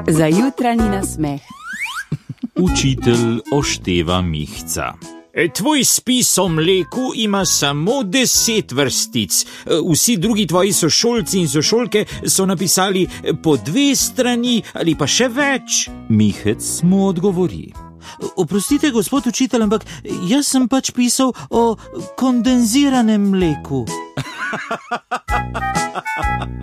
Za jutranji nasmeh. Učitelj ošteva mihca. Tvoj spis o mleku ima samo 10 vrstic. Vsi drugi tvoji sošolci in sošolke so napisali po 2 strani ali pa še več. Mihec mu odgovori. Oprostite, gospod učitelj, ampak jaz sem pač pisal o kondenziranem mleku.